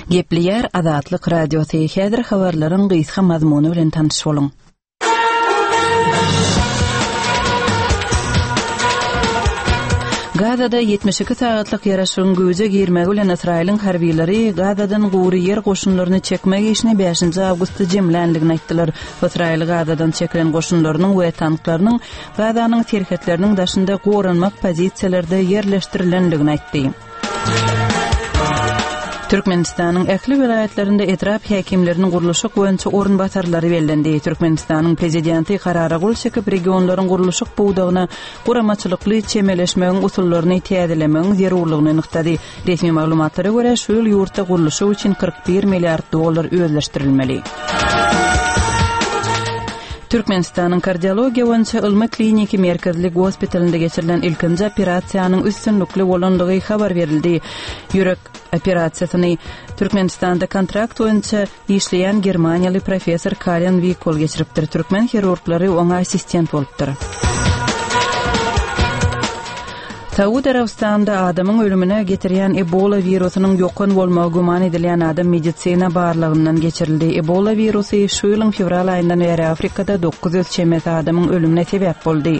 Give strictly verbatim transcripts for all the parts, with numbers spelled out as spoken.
Gepliyer Azatlyk radiosu häzir habarlaryň gysga mazmuny bilen tanışyp boluň. Gazada yetmiş iki saatlyk ýaraşygyň göze girmegi bilen Israýlyň harbiýleri Gazadan gury ýer goşunlaryny çekmek işini beşinji awgustda jemlendigini aýtdylar. Israýl Gazadan çekilen goşunlarynyň we tanklarynyň Gazanyň terhetleriniň daşynda goranmak pozisiýalerde ýerleşdirilendigini aýtdy. Türkmenistanyň ähli vilayetlerinde etrap häkimleriniň guruluşy boýunça orunbatarlary bellendi. Türkmenistanyň prezidenti karara gol çekip regionlaryň guruluşy buwdagyna guramaçylykly çemeleşmegiň usullaryny täzelemegiň zerurlygyny anyktady. Resmi maglumatlara görä şu ýyl ýurtda guruluşy üçin kırk bir milliard dollar özleşdirilmeli. Türkmenistanyň kardiologiýa boýunça Ilmy kliniki merkezli hospitalynda geçirilen ilkinji operasiýanyň üstünlikli bolandygy habar berildi. Ýürek operasiýasyny Türkmenistanda kontrakt boýunça işleýän Germaniýaly professor Karen Vikol geçiripdir. Türkmen hirurglary oňa assistent bolupdyr. Saudi Arabistanda adamyň ölümine getirýän Ebola virusynyň ýokun bolmagy guman edilýän adam medisina barlygyndan geçirildi. Ebola virusy şu ýylyň fevral aýyndan beri Afrikada dokuz ýüz çemet adamyň ölümine sebäp boldy.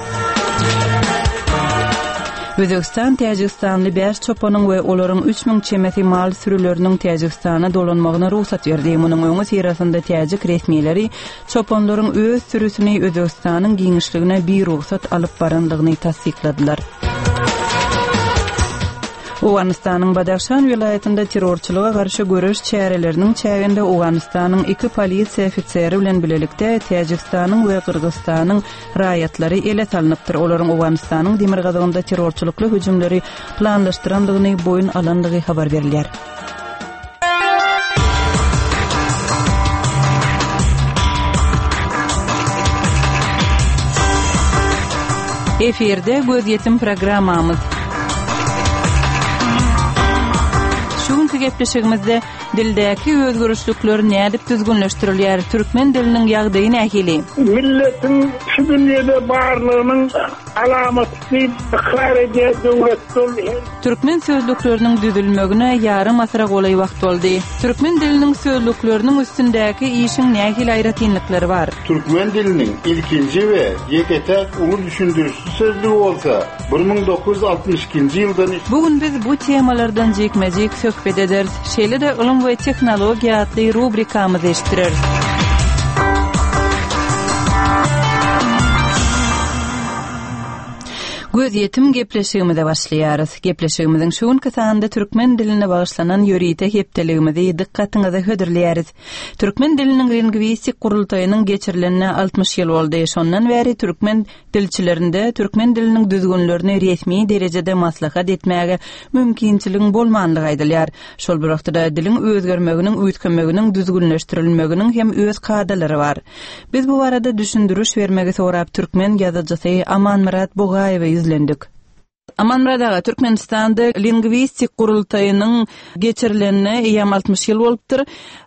Özbekistan Täjikistanly beş çopanyň we olaryň üç miň çemeti mal sürüleriniň Täjikistana dolanmagyna ruhsat berdi. Munyň öňü sirasynda Täjik resmiýetleri çopanlaryň öz sürüsini Özbekistanyň giňişligine bir ruhsat alyp barandygyny tasdikladylar. Owganistanyň Badakhshan vilayetinde terrorçylyga garşy görüş çäreleriniň çäginde Owganistanyň iki polisiýa ofiseri bilen bilelikde Täjikistanyň we Kyrgyzstanyň raýatlary ele salanypdyr. Olaryň Owganistanyň demir gazagynda terrorçylykly hüjümleri planlaşdyrandygyny boyun alandygy habar berilýär. Eferde göz yetim programmamız. Şuňky gepleşigimizde dildäki özgürlükler nädip düzgünleşdirilýär? Türkmen diliniň ýagdaýy nähili? Milletin şu dünýede barlygynyň alamaty iqrar döwletler. Türkmen sözlükleriniň düzülmegine ýarym asra golay wagt boldy. Türkmen diliniň sözlükleriniň üstündäki işiň nähili aýratynlykları bar? Türkmen diliniň ilkinji we ýeketek uly düşündürüçli sözlügi bolsa bir miň dokuz ýüz altymyş ikinji ýyldan bugün biz bu temalardan jekmejek söhbet ederiz. Şeýle-de ilim we tehnologiýa adly rubrikamyzy eşitdireriz. Göz yetim gepleşigimize başlaýarys. Gepleşigimiziň şuňky sanda türkmen diline bagyşlanan ýörite hepdeligimizi dikkatiňize hödürleýäris. Türkmen diliniň lingwistik gurultaýynyň geçirilenine altmış ýyl boldy. Şondan beri türkmen dilçilerinde türkmen diliniň düzgünlerini resmi derejede maslahat etmäge mümkinçilig bolmandygy aýdylýar. Şol bir wagtda diliň özgermeginiň, üýtgenmeginiň düzgünleşdirilmeginiň hem öz kadalary bar. Biz bu barada düşündürüş bermegi sorap türkmen ýazgıçysy Amanmurat Bogaýew izlendik. Amanmurat aga, Türkmenistanda lingwistik gurultaýynyň geçirilenine ýam altmış ýyl bolupdyr.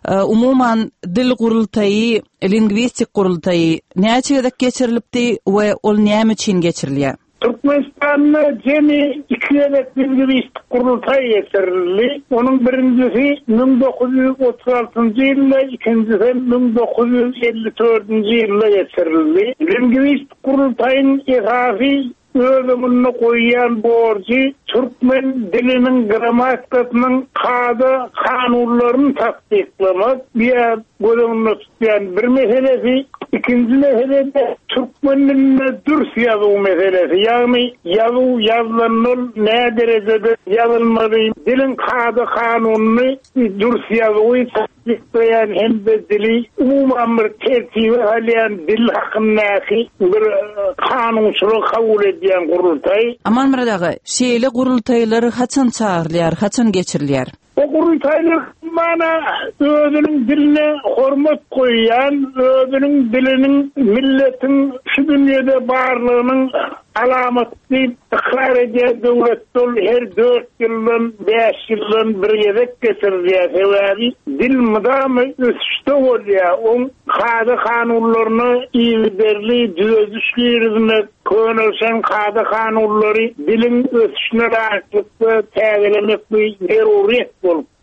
Umuman dil gurultaýy, lingwistik gurultaýy näçe ýylda geçirilipdi we ol näme üçin geçirilýär? Türkmenistan'da jemi iki ýyllyk lingwistik gurultaý geçirildi. Onuň birincisi bin dokuz ýüz otuz altynjy ýylda, ikincisi bin dokuz ýüz elli dördünji ýylda geçirildi. Lingwistik gurultaýyň esasy özümünü koyyan borcu Türkmen dilinin grammatikasynyň kady kanunlaryny tasdiklamak bir gözüňde tutýan bir meselesi. İkinci meselede Türkmen diline dürs ýazyw meselesi. Ýagny ýazyw ýazılan ne derejede ýazylmaly, dilin kady kanunyny dürs ýazywy tasdiklayan hem de dili umumyň bir tertibi alýan dil hakyndaky bir kanunçylyk kabul edýän gurultaý. Amanmurat aga, şeýle gurultaýlar haçan çağırylýar, haçan geçirilýär? O gurultaýlar mana özüniň diline hormat koýan, özüniň diliniň milletin şu dünýede barlygynyň alamaty iqrar edýän döwletler her dört ýyldan beş ýyldan bir ýerek geçirilýär. Sebäbi dil mudamy ösüşde bolýar. O kady kanunlaryny ýerli düzüşlerine könelsen kady kanunlary dilin ösüşine rahatlyk we täzelemekli zeruriyet bolup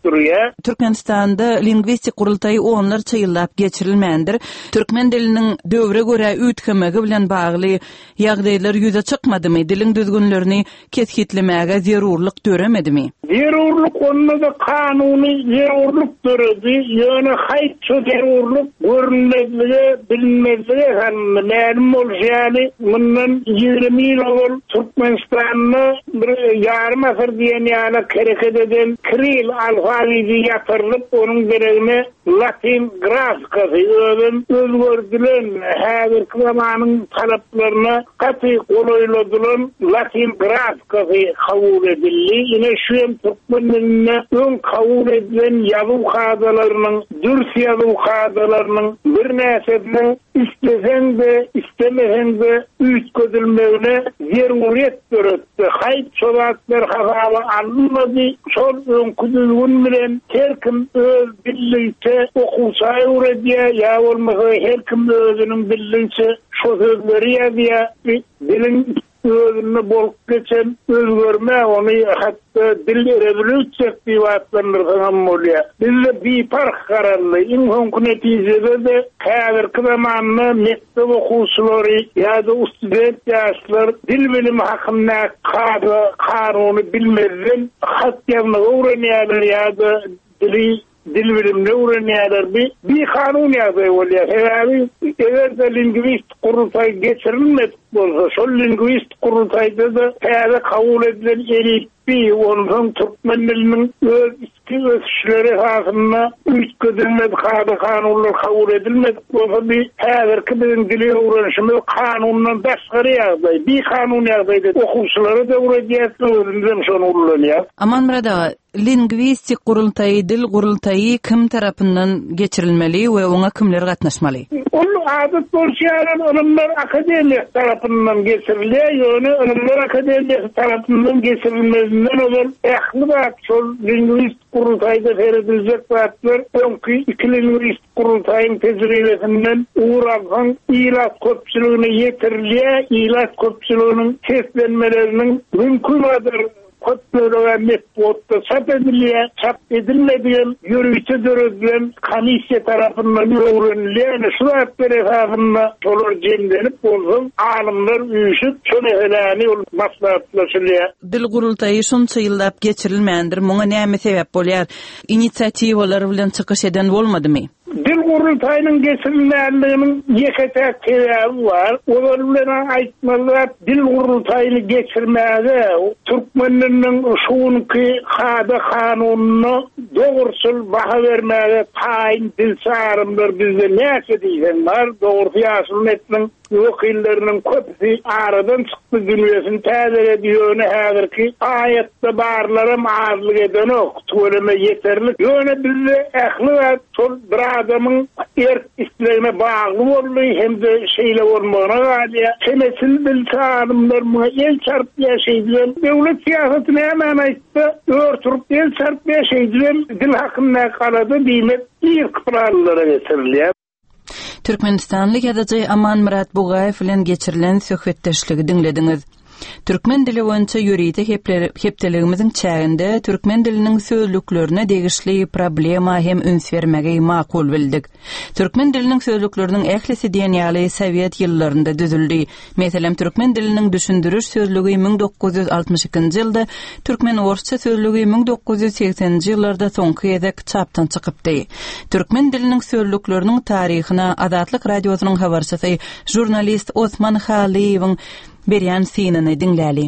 duruyor. Türkmenistanda lingvistik gurultayı onlarca yıllap geçirilmendir. Türkmen dilinin dövre göre ütkemegi bilen bagly ýagdaýlar ýüze çykmadymy? Dilin düzgünlerini keskitlemäge zerurlyk döremedimi? Zerurlyk onda da kanuny zerurlyk döredi. Ýöne haýçy zerurlyk görünmezligi, bilinmezligi hem näme bolýany? Mundan ýygrimi ýyl bol Türkmenistanyny bir ýarym asr diýen ýaly kereket eden Kiril alfabezy ýatyrylyp, onuň geregine Latin grafikasy özgördilen, häzirki zamanyň talaplaryna gaty golaýladylan Latin grafikasy kabul edildi. Ine şu hem Türkmen diline öň kabul edilen ýazyw kadalarynyň, dürs ýazyw kadalarynyň bir näsebini isteseň de istemesen de üýtgedilmegine zeruriýet göretdi. Haýt şolatlar hasaby alınmady. Şol öňküdülgün bilen her kim öz bildiğince okusa öwredýär, ýa bolmasa her kim özüniň bildiğince şo sözleri ýazýar. Dilin özüne bolup geçen özgörme, onu hatta dil revolüsiýa diýip atlandyrýan bolýar. Bizde bir park garaldy. Iň hoňky netijede de häzirki zamanda mektep okuwçylary ýa-da student ýaşlar dil bilimi hakynda kaba kanuny bilmezden hat ýazmagy öwrenýärler ýa-da dili dil bilimini öwrenýärler. Bir, bir kanun ýazdy bolýar. Häzir eger lingvistik gurultaý geçirilmedi bolsa, şol lingvistik gurultaýda da häzir kabul edilen eripbi, onuň türkmen diliniň öz iski ösüşleri hasynda üýtgedilmedi, hada kanunlar kabul edilmedi bolsa, bir häzirki biziň dili öwrenişimiz kanundan daşgary ýagdaý. Bir kanun ýagdaýda okuwçylary da öwredýär, özünden şonu ullanýar. Aman Murada, lingvistik gurultaý, dil gurultaý kim tarapyndan geçirilmeli we oňa kimler gatnaşmaly? Ol adat bolýan onular akademiýa tarapyndan geçirilýär, ýöne onular akademiýa tarapyndan geçirilmelinden ol ähli bak şol lingvistik gurultaýda berdiljek batlar öňkü iki lingvistik gurultaýyň tejribesinden uğragan ilat köpçüligine ýetirilýär, ilat köpçüliginiň keslenmeleriniň mümkindir. Kotlara metbotta çap edilýär, çap edilmediýän ýürüýçi döredilen komissiýa tarapyndan öwrenilýär. Şu wagtlar esasynda şolar jemlenip bolsun, alymlar üýüşip şu meseleni maslahatlaşylýar. Dil gurultaýy şunça ýyllap geçirilmendir. Muňa näme sebäp bolýar? Inisiatiwalar bilen çykyş eden bolmadymy? Dil gurultaýynyň geçirilmändiginiň ýeketek sebebi bar. Olar bilen aýtmalar, dil gurultaýyny geçirmäge türkmenleriň şuňky hada kanunyny dogursul baha bermäge taýin dil sarymlar bizde näçe diýenler, dogry ýaşyl etniň wekilleriniň köpüsi aradan çykdy, dünýäsini täze diýýäne häzirki aýatda barlarym azlyk edenok, töweleme ýeterli. Ýöne bizde ähli we şol bir adamyň erk islegine bagly boldy, hem de şeýle bolmagyna galýa. Semesil dil sarymlar muňa el çarp ýaşaýdýan, döwlet siýasatyny hemen aýtdy, örtürip el çarp ýaşaýdýan dil hakynda galady diýmek ilk planlara getirilýär. Türkmenistanly ýazajy Aman Murat Bugaýew bilen geçirilen söhbetdeşligi dinlediňiz. Türkmen dili boýunça ýüride hepdeligimiziň çäginde türkmen diliniň sözlüklerine degişli problema hem üns bermegi makul bildik. Türkmen diliniň sözlükleriniň ählisi diýen ýaly Sowet ýyllarynda düzüldi. Meselem türkmen diliniň düşündürüş sözlügi ming dokuz ýüz altymyş ikinji ýylda, türkmen orsça sözlügi ming dokuz ýüz seksenji ýyllarda soňky ýedek çapdan çykypdy. Türkmen diliniň sözlükleriniň taryhyna Azatlyk radiosynyň habarçysy jurnalist Osman Haliýewiň berýän synany dinläli.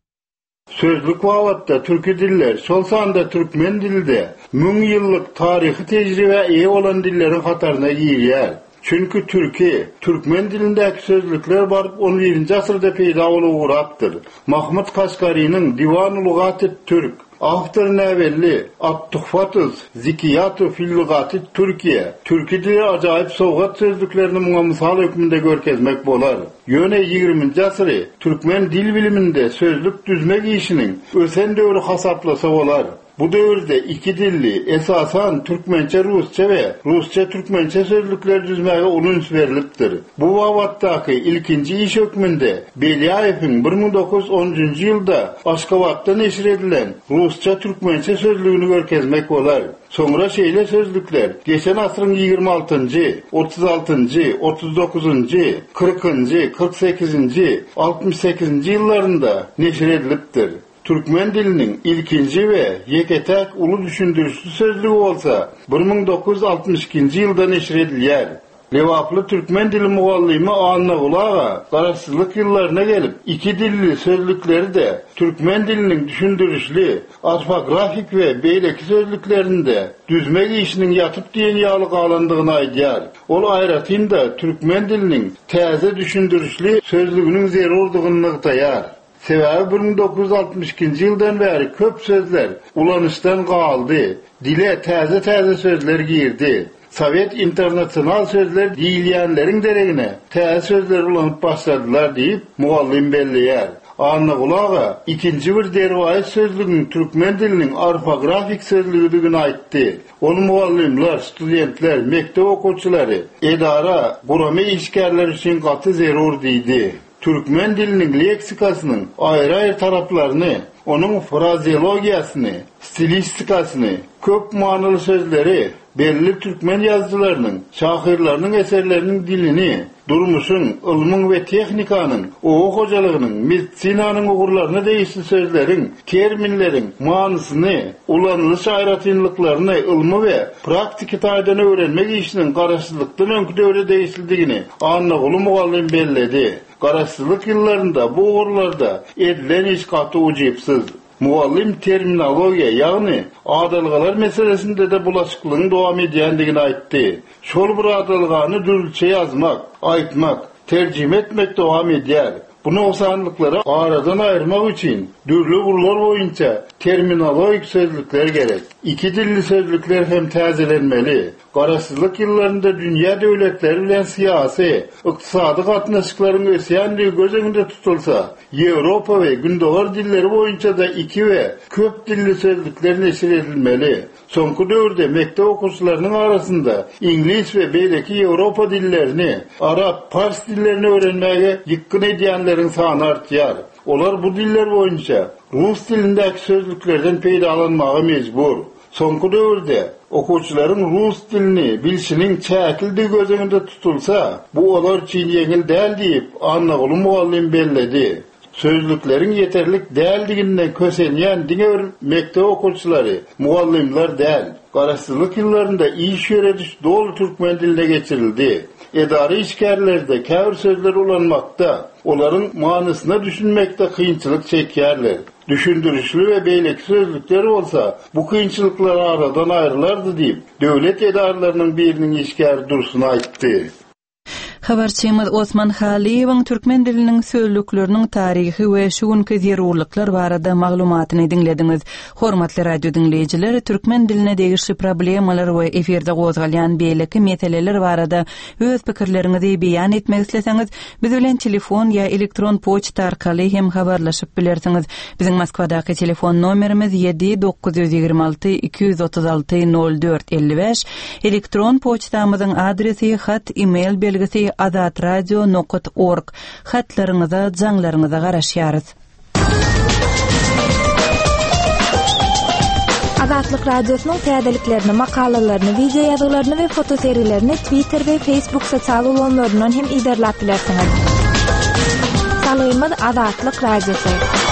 Sözlük wagtda türki diller, şol sanda türkmen dilde müň ýyllyk taryhy tejribe eýe bolan dillerin hataryna girýär. Çünkü türki, türkmen dilindäki sözlükler baryp on birinji asyrda peýda bolupdyr. Mahmud Kaşgarynyň Diwan-ul Lugaty Türk After Navelli, At-Tuhfatuz, Zikiyatu fil Lugati Türkiye, Türki dili ajaýyp sowgat sözlüklerini muňa mysal hökmünde görkezmek bolar. Ýöne ýigriminji asyry türkmen dil biliminde sözlük düzmek işiniň ösen döwri hasaplasa bolar. Bu döwürde iki dilli, esasan Türkmençe, Rusça we Rusça Türkmençe sözlükler düzmäge ulunç berilipdir. Bu wagtdaky ilkinji iş hökmünde Beliaýewiň bir ming dokuz yüz onunjy ýylda Aşgabatda neşir edilen Rusça Türkmençe sözlüğünü görkezmek bolar. Sonra şeýle sözlükler geçen asryň ýygrimi altynjy, otuz altynjy, otuz dokuzunjy, kırkynjy, kırk sekizinjy, altmış sekizinjy ýyllarynda neşir edilipdir. Türkmen dilinin ilkinji we ýeketek uly düşündürüşli sözlüği bolsa bir ming dokuz yüz altmış ikinji ýylda neşir edilýär. Lewaply Türkmen dili mugallimy Anna Gulaga garaşsyzlyk ýyllaryna gelip iki dilli sözlükleri de Türkmen dilinin düşündürüşli, ortografik we beýleki sözlüklerinde düzmek işinin ýatyp diýen ýaly galandygyny aýdýar. Ol aýratynda Türkmen dilinin täze düşündürüşli sözlüğünün zerurdygyny ýaýar. Sebäbi bir ming dokuz yüz altmış ikinji ýyldan bäri köp sözler ulanışdan galdy, dile täze täze sözler girdi. Sovet internasyonal sözler diýilýänleriň deregine täze sözler ulanyp başladylar diýip mugallim belleýär. Anna Gulaga ikinji bir derwaýet sözlüğüň Türkmen diliniň ortografik sözlüğüdigini aýtdy. Onu mugallimler, studentler, mektep okuwçylary, edara, guramy işgärler üçin gaty zerur diýdi. Türkmen diliniň leksikasynyň aýry-aýry taraplaryny, onuň frazeologiýasyny, stilistikasyny, köp manyly sözleri, belli Türkmen ýazgylarynyň, şahyrlarynyň eserleriniň dilini, durmuşyň, ilmiň we tehnikanyň, ogu hojalygynyň, medisinaanyň ugurlaryna değişli sözleriň, terminleriň manysyny, ulanylış aýratynlyklaryny ilmi we praktiki taýdan öwrenmek işiniň garaşsyzlykdan öňkü döwre değişildigini Anna Gulu mugallim belledi. Garaşsyzlyk ýyllarynda bu ugurlarda edilen iş gaty ujypsyz. Mugallim terminologiýa, ýagny adalgalar meselesinde de bulaşyklygyň dowam edýändigini aýtdy. Şol bir adalgany dürüçe ýazmak, aýtmak, terjime etmek dowam edýär. Bu noksanlyklary aradan aýyrmak üçin dürli gurlar boýunça terminologik sözlükler gerek. İki dilli sözlükler hem täzelenmeli. Garaşsyzlyk ýyllarynda dünýä döwletleri bilen syýasy, ykdysady gatnaşyklaryň ösýändigi göz öňünde tutulsa, Ýewropa we gündogar dilleri boýunça da iki we köp dilli sözlükler neşir edilmeli. Soňky döwürde mektep okuwçylarynyň arasynda inglis we beýleki Ýewropa dillerini, arap, fars dillerini öwrenmäge ýykyn edýänleriň sany artýar. Olar bu diller boýunça rus dilindäki sözlüklerden peýdalanmaga mejbur. Soňky döwürde okuwçylaryň rus dilini bilşiniň çäkildi göz öňünde tutulsa, bu olar üçin ýeňil däl diýip Anna Gulu mugallim belledi. Sözlükleriň yeterlik däldiginden kösenýän diňe mektep okuwçylary, mugallimler däl. Garaşsyzlyk ýyllarynda iş ýörediş dolu türkmen diline geçirildi. Edari işgärlerde käbir sözler ulanmakda, olaryň manysyna düşünmekde kynçylyk çekýärler. Düşündürüşlü ve beýleki sözlükleri olsa, bu kynçylyklar aradan aýrylardy diýip, döwlet edaralarynyň biriniň işgäri Dursun aýtdy. Habarçymyz Osman Haliýewiň türkmen diliniň sözlükleriniň taryhy we şuňky zerurlyklar barada maglumatyny dinlediňiz. Hormatly radio dinleýijiler, türkmen diline degişli problemalar we eferde gozgalýan beýleki meseleler barada öz pikirleriňizi beýan etmek isleseňiz, biz bilen telefon ýa elektron poçta arkaly hem habarlaşyp bilersiňiz. Biziň Moskwadaky telefon nomerimiz yedi dokuz yüz ýygrimi alty iki yüz otuz alty nol dört elli beş, elektron poçtamyzyň adresi hat e-mail belgisi azatradio nokta org. Hatlaryňyza, jaňlaryňyza garaşýarys. Azatlyk radiosynyň täzeliklerini, makalalaryny, video ýazgylaryny we foto seriýlerini Twitter we Facebook sosial ulanlaryndan hem iderlap bilersiňiz. Salaýymyz Azatlyk radiosy.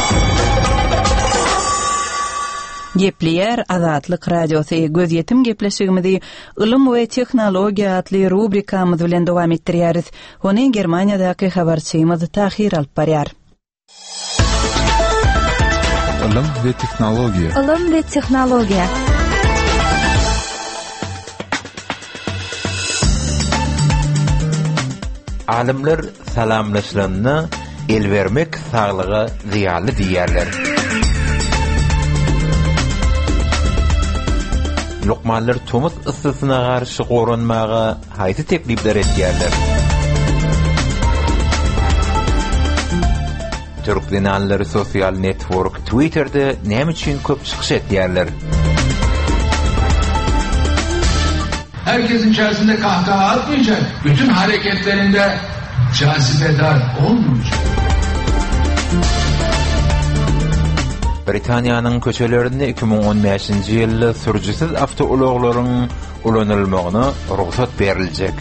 Gepleýär Azatlyk radiosy. Göz ýetim gepleşigimizi Ilm we tehnologiýa atly rubrikamyz bilen dowam etdirýäris. Ony Germaniýadaky habarçymyz Tahir alyp barýar. Ilm we tehnologiýa. Ilm we tehnologiýa. Alimler salamlaşylyny el bermek saglyga ziýanly diýerler. Lokmanlar tomut ısısına karşı korunmağa haydi teklifler etýärler. Türk dinalları sosyal network Twitter'da näme üçin köp çykyş etýärler? Herkesin içerisinde kahkaha atmayacak. Bütün hareketlerinde cazibedar olmayacak. Britaniýanyň köçelerinde iki bin on beşinji ýylda sürjüsiz awtouloklaryň ulanylmagyna ruhsat beriljek.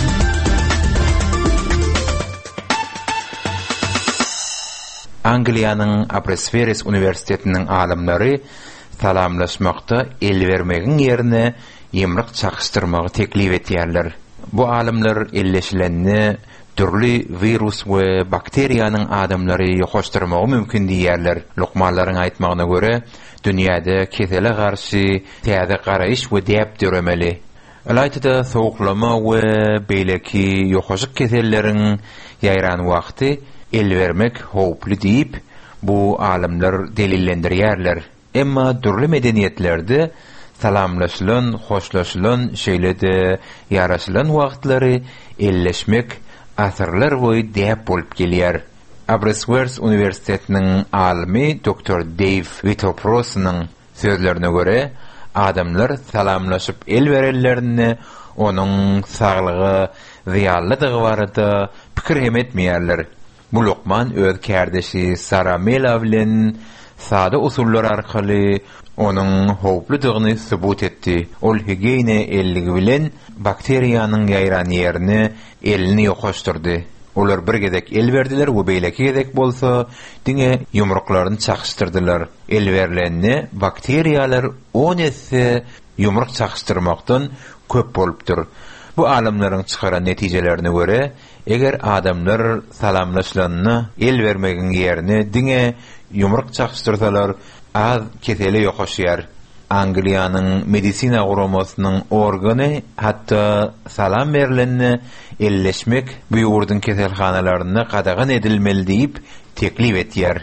Angliýanyň Aberystwyth Universitetiniň alimleri salamlaşmakda el bermegiň ýerine ýymryk çakışdyrmagy teklip etýärler. Bu alimler elleşilenni türli virus we bakteriýanyň adamlary ýokaşdyrmagy mümkin diýerler. Lokmanlaryň aýtmagyna görä, dünýäde kesele garşy täze garaýyş we däp döremeli. Alaytyda soğuklama we beýleki ýokaşyk keselleriň ýaýran wagty el vermek howply diýip bu alimler delillendirýärler. Emma türli medeniýetlerde salamlaşylan, hoşlaşylan şeýlede ýaraşylan wagtlary elleşmek asyrlar boýy däp bolup gelýär. Aberystwyth Universitetiniň alimi doktor Dave Whitoporosynyň sözlerine göre adamlar salamlaşyp el berellerini onuň saglygy ziýanlydygy barada pikir hem etmeýärler. Bu Lokman öz kärdeşi Sara Mela bilen sada usullar arkaly onuň howpludygyny subut etdi. Ol higiene elligi bilen bakteriýanyň ýaýran ýerini elini ýokaşdyrdy. Olar bir gedek el berdiler, bu beýleki gedek bolsa, diňe ýumruklaryny çakışdyrdylar. El berilenni bakteriýalar on esse ýumruk çakışdyrmakdan köp bolupdyr. Bu alimleriň çykaran netijelerini göre, eger adamlar salamlaşylanny el bermegiň ýerine diňe ýumruk çakışdyrsalar, az keseli ýokaşýar. Angliýanyň medisina guramasynyň organy hatda salam berilenni elleşmek bu ýurdun keselhanalaryna gadagan edilmeli diýip teklip etýär.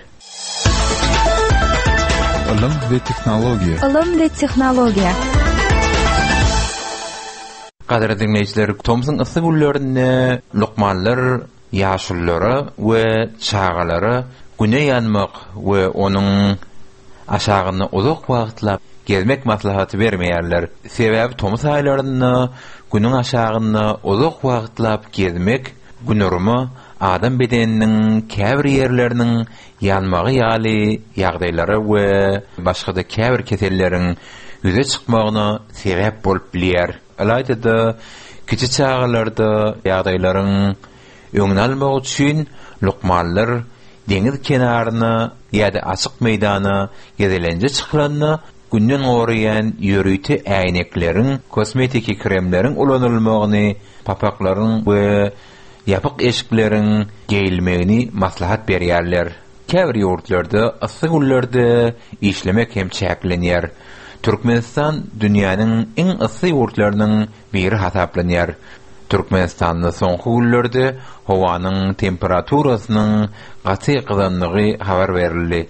Ilim we tehnologiýa. Ilim we tehnologiýa. Gadary dinleýijiler, Tomsyň ysy gullerini lukmanlar ýaşullara we çağalara güne ýanmak we onuň aşagyny uzak wagtlap gezmek maslahaty bermeýärler. Sebäbi Toms aýlaryny günüň aşagyny uzak wagtlap gezmek günürmi adam bedeniniň käbir ýerleriniň ýanmagy ýaly ýagdaýlary we başga-da käbir keselleriň ýüze çykmagyna sebäp bolup bilýär. Alayda kiçi çağlarda ýagdaýlaryň öňüne almak üçin lukmanlar deňiz kenaryna ýa-da açyk meýdana gezelenje çykylanyny günden goraýan ýörüýti äýnekleriň, kosmetiki kremleriň ulanylmagyny, papaklaryň we ýapyk eşikleriň geýilmegini maslahat berýärler. Käbir ýurtlarda ysy günlerde işlemek hem çäklenýär. Türkmenistan dünýäniň iň ysy ýurtlarynyň biri hasaplanýar. Türkmenistanyň soňky günlerde howanyň temperaturasynyň gaty gyzanlygy habar berildi.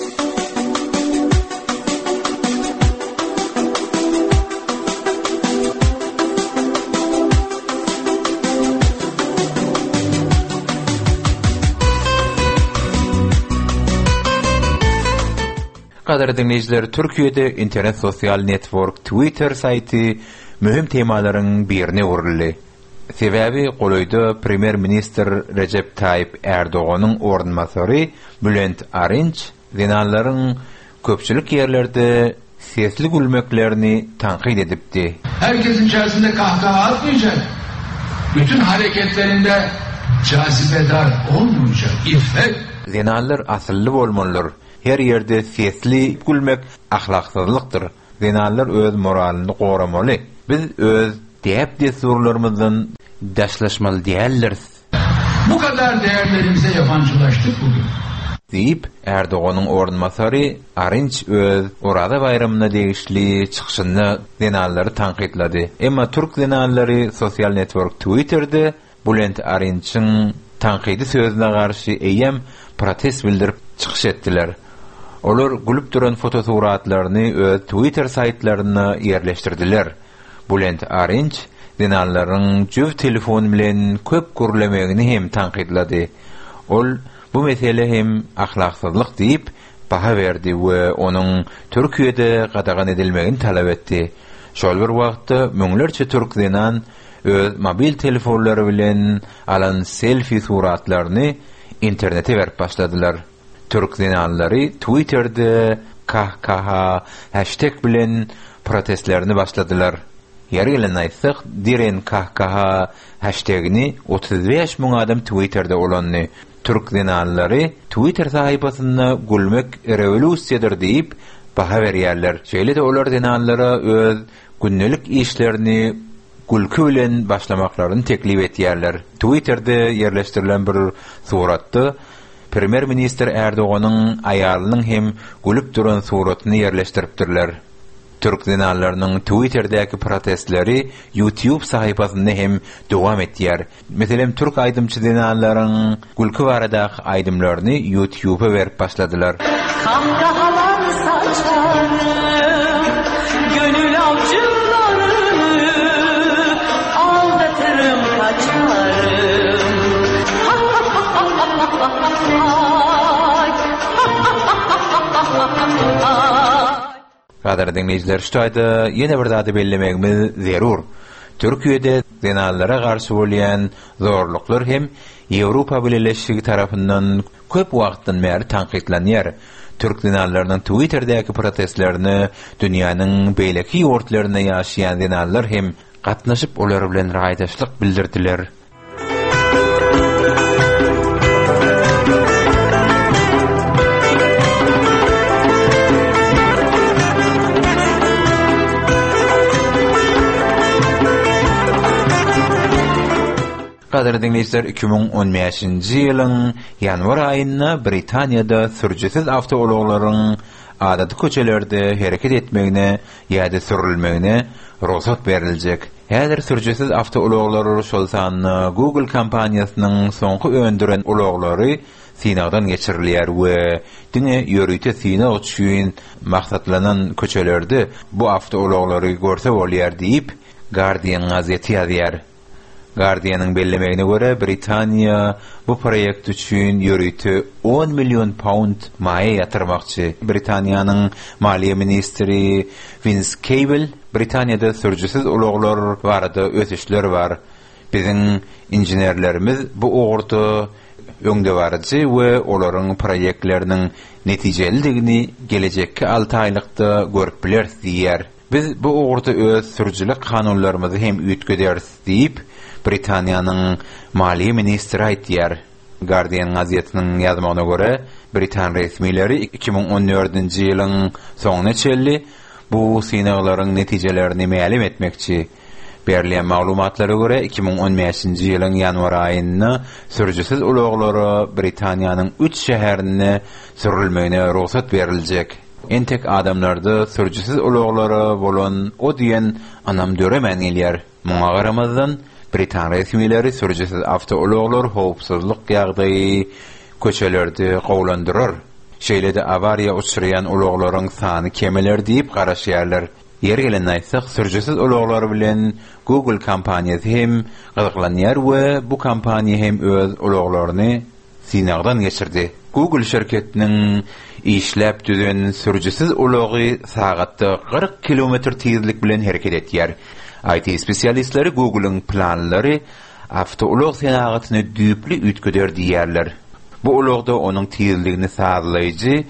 Gadary dinleýijiler, Türkiýede internet sosial network Twitter saýty mühim temalaryň birine urildi. Sebäbi golaýda Premier Minister Recep Tayyip Erdoğanyň ornmasary Bülent Arınç dinalaryň köpçülik ýerlerde sesli gülmeklerini tanqid edipdi. Herkesin içerisinde kahkaha atmayacak. Bütün hareketlerinde cazibedar olmayacak. İffet. Dinalalar asylly bolmalylar. Her ýerde sesli gülmek ahlaksyzlykdyr. Dinalalar öz moralyny goramaly. Biz öz däp desurlarymyzdan daşlaşmaly diýerler. Bu kadar değerlerimize yabancılaştık bugün. Diýip Erdoğanyň ornmasary Arınç öz Orada bayramyna degişli çykyşyny dinallary tanqidlady. Emma türk dinallary sosial network Twitter'de Bülent Arınçyň tanqidi sözüne garşy eýem protest bildirip çykyş etdiler. Olar gülüp duran fotosuratlaryny öz Twitter saytlaryna ýerleşdirdiler. Bülent Arınç dinallaryň jüw telefon bilen köp gürlemegini hem tanqidlady. Ol Bu mesele hem ahlaksızlık deyip baha verdi we onun Türkiýede gadagan edilmegini talap etdi. Şol bir wagtda müňlerçe türklenan öz mobil telefonlary bilen alan selfie suratlaryny internete berip başladylar. Türklenanlary Twitter'de kahkaha hashtag bilen protestlerini başladylar. Ýeri gelen aýtsak, diren kahkaha hashtagini otuz beş müň adam Twitter'de olanny. Türklenanlary Twitter sahypasyna gülmek revolýusiýadyr diýip baha berýärler. Şeýle de olar denanlara öz günnelik işlerini gülkü bilen başlamaklaryny teklip etýärler. Twitter'de yerleşdirilen bir suratda Premier Minister Erdoganyň aýalynyň hem gülüp duran suratyny yerleşdiripdirler. Türklenanlarynyň Twitter'däki protestleri YouTube sahypasyny hem dowam etýär. Meselem Türk aýdymçy denanlaryň gülkü baradaky aýdymlaryny YouTube'a berip başladylar. Kahkahalar saçarım, gönül avcılarını aldatırım, kaçarım. Kadar dinleyiciler, şu ayda yine bir dadı bellemegimiz zerur. Türkiye'de denallara karşı olayan zorluklar hem Avrupa Birleşigi tarafından köp wagtdan beri tankitlanýar. Türk denallarının Twitter'däki protestlerini dünýäniň beýleki ýurtlaryna ýaşaýan denallar hem gatnaşyp olar bilen raýdaşlyk bildirdiler. Kadar dinleyiciler, iki bin on beşinji ýylyň ýanwar aýynda Britaniýada sürjesiz awtologlaryň adaty köçelerde hereket etmegine ýa-da sürilmegine ruhsat beriljek. Häzir sürjesiz awtologlar şol sanyny Google kompaniýasynyň soňky öndüren ologlary sinagdan geçirilýär we diňe ýörüýte sinag üçin maksatlanan köçelerde bu awtologlary görse bolýar diýip Guardian gazeti ýazýar. Guardian'ın bellemegine göre Britanya bu proýekt üçin ýörüýte on milyon pound maýa ýatyrmakçy. Britaniýanyň Maliýe ministri Vince Cable, Britaniýada sürjesiz ulaglar barada ötüşler bar. Biziň injenerlerimiz bu ogurda öňde barjy we olaryň proýektleriniň netijeligini gelecekki altı aýlykda görüp biler diýär. Biz bu ogurda öz sürjilik kanunlarymyzy hem üýtgederiz diýip Britaniýanyň Maliýe ministri aýtýar. Guardian gazetiniň ýazmagyna görä, Britan resmileri iki bin on dördünji ýylyň soňuna çelli bu sinaglaryň netijelerini ma'lum etmekçi. Berilýän maglumatlara görä iki bin on beşinji ýylyň ýanwar aýynda sürjesiz ulaglary Britaniýanyň üç şäherine sürilmegine ruhsat beriljek. Entek adamlarda sürjesiz ulaglary bolan o diýen anam döremen gelýär. Muňa garamazdan Britan resmileri sürjesiz awtologlar howpsuzlyk ýagdaýy köçelerde gowlandyrar. Şeýle de awariýa uçraýan ulaglaryň sany kemeler diýip garaşýarlar. Ýer gelen aýtsak, sürjesiz ulaglar bilen Google kompaniýasy hem gyzyklanýar we bu kompaniýa hem öz ulaglaryny sinagdan geçirdi. Google şirketiniň işläp düzen sürjesiz ulagy sagatda kırk kilometr tezlik bilen hereket etýär. I T spesialistleri Google'ın planları awtolog senagatyny düýpli üýtgeder diýerler. Bu ulagda onun tezligini sağlayıcı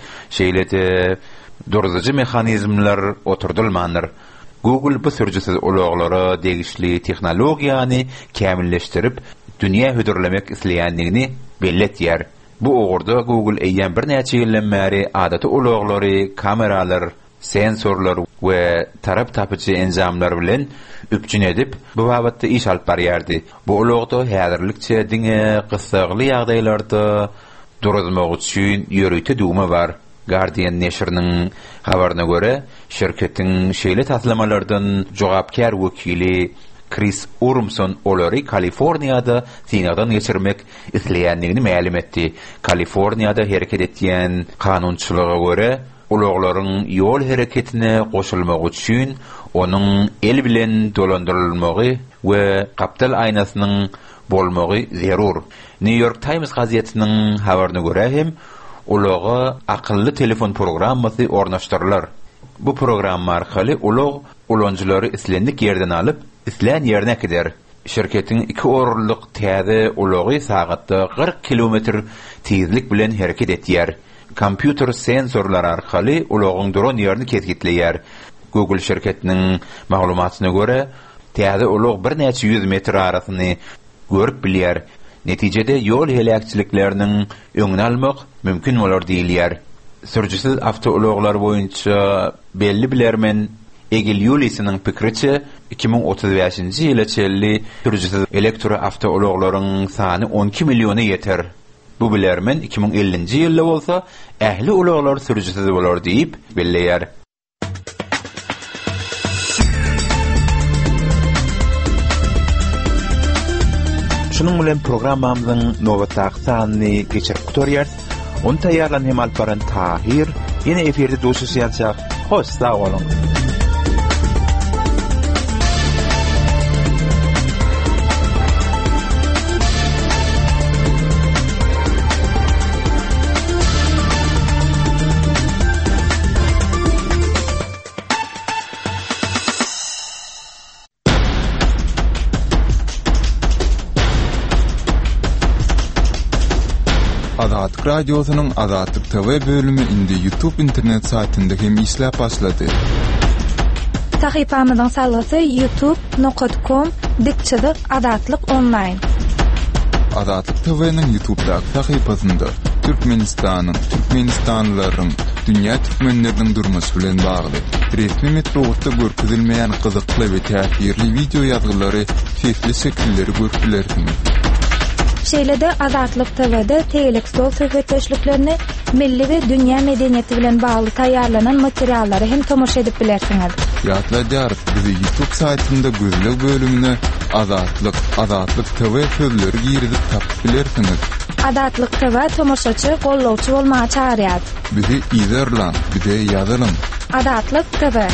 şeýle durdurucu mehanizmler oturdulmandyr. Google bu sürjesiz ulaglary degişli tehnologiýany kämilleşdirip dünýä hödürlemek isleýändigini belletýär. Bu ogurda Google eýýän bir näçe ýyldan bäri adaty ulaglary kameralar, sensorlar we tarap tapıcı enzamlar bilen üpçün edip bu babatda iş alyp barýardy. Bu ulagda häzirlikçe diňe gysagly ýagdaýlarda durulmak üçin ýörüýte dugma bar. Guardian neşriniň habaryna görä, şirketiň şeýle taslamalardan jogapkar wekili Chris Urmson olary Kaliforniýada sinagdan geçirmek isleýändigini ma'lum etdi. Kaliforniýada hereket etýän kanunçylyga görä, ulaglaryň ýol hereketine goşulmak üçin onuň el bilen dolandyrylmagy we kaptal aýnasynyň bolmagy zerur. New York Times gazetiniň habaryna görä hem ulaga akıllı telefon programmasy ornaşdyrlar. Bu program arkaly ulag ulanjylary islendik yerden alyp islen ýerine gider. Şirketin iki orurluk täze ulagy sagatda kırk kilometr tezlik bilen hereket etýär. Kompüter sensorlar arkaly ulagyň duran ýerini ketgitleýär. Google şirketiniň maglumatyna görä, täze ulag bir neçe yüz metr arasyny görüp bilýär. Netijede yol helakçiliklerinin öňüni almak mümkin bolar diýilýär. Sürjüsiz avtouloglar boýunça belli bilermen Egil Yulisiniň pikriçe iki ming otuz beşinji ýyla çelli sürjüsiz elektro avtouloglaryň sany on iki milliona ýeter. Bu bilermen iki ming ellinji ýylda bolsa ähli uloglar sürjüsiz bolar diýip belleýär. Şunun bilen programmamyzyň nowatly sanyny geçirip gutarýar. Onu taýýarlan hem alparan Tahir, ýene eferde duşuşýarjak. Hoş sag bolun. Azatlyk radiosynyň Azatlyk T V bölümi indi YouTube internet saytynda hem işläp başlady. Sahypamyzyň sallasy youtube nokta com dikçede Azatlyk online. Azatlyk T V'niň YouTube'daky sahypasynda Türkmenistanyň, Türkmenistanlylaryň, dünýä türkmenleriniň durmuşy bilen bagly resmi metrowda görkezilmeýän gyzykly we täsirli video ýazgylary, sesli şekilleri görüpilersiňiz. Şeýlede Azatlyk T V'de teýelik stol söhbetleşliklerini milli we dünýä medeniýeti bilen bagly taýýarlanan materiallary hem tomoşa edip bilersiňiz. Ýatlaýar, bizi YouTube saytynda gözlek bölümine Azatlyk, Azatlyk T V sözleri girizip tapyp bilersiňiz. Azatlyk T V tomoşaçy, gollawçy bolmagy çağırýar. Bizi izlerlen, bize ýazalyn. Azatlyk T V.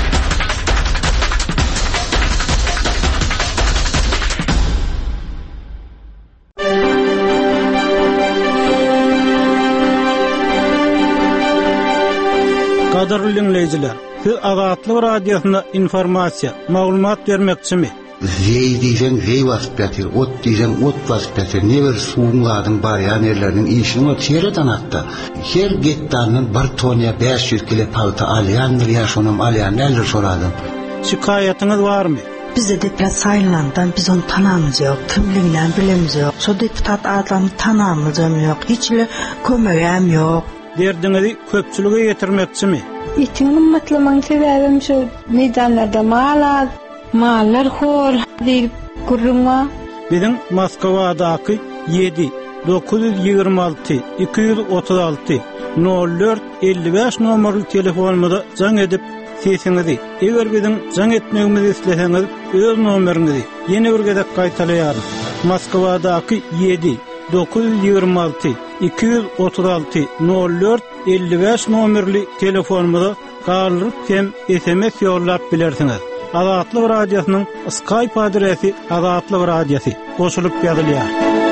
Qadarly dinleyijiler, siz Azatlyk radiosyna informasiýa, maglumat bermekçimi? Zey diýsen zey basıp ýatyr, ot diýsen ot basıp ýatyr. Neber suwunladyň barýan ýerleriniň işini ot şeýreden atdy. Her getdanyň bir toniýa beş yüz kilo palta alýandyr, ýaşonam alýan näler soradym. Şikaýatyňyz barmy? Bizde deputat saylandan biz onu tanamız yok, kimliğinden bilemiz yok. So deputat adamı tanamız yok, hiçle kömegem yok. Derdiňizi köpçülüge ýetirmekçimi? Itiňiň matlamaň sebäbim şu meýdanlarda mal, mallar hor diýip gurrunma. Biziň Moskwadaky yedi dokuz yüz ýygrima alty iki yüz otuz alty nol dört elli beş nomerli telefonumyza jaň edip sesiňizi, eger biziň jaň etmegimizi isleseňiz, öz nomeriňizi ýene bir gezek gaýtalaýar. Moskwadaky yedi dokuz yüz ýygrima alty iki yüz otuz alty nol dört elli beş nomerli telefonumyza galyp hem S M S ýollap bilersiňiz. Azatlyk radiosynyň Skype adresi Azatlyk radiosy goşulyp ýazylýar.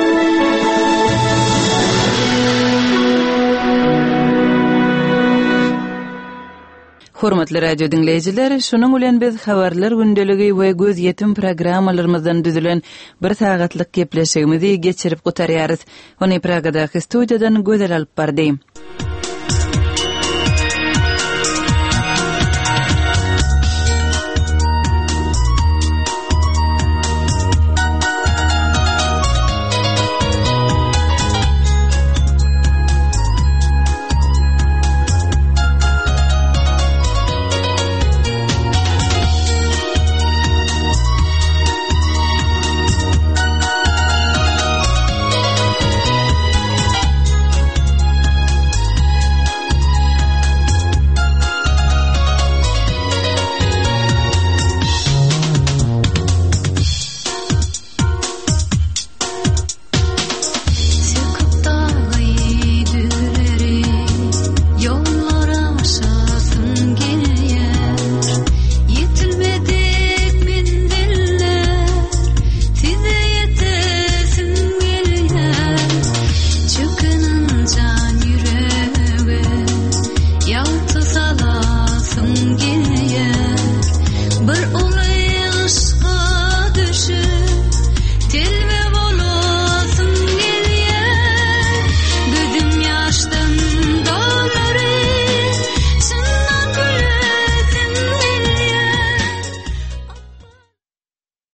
Hormatly radio dinleyijiler, şonuň bilen biz habarlar gündeligi we göz ýetim programmalarymyzdan düzülen bir sagatlyk gepleşigimizi geçirip gutarýarys. Ony Pragadaky studiýadan gözel alyp bardym.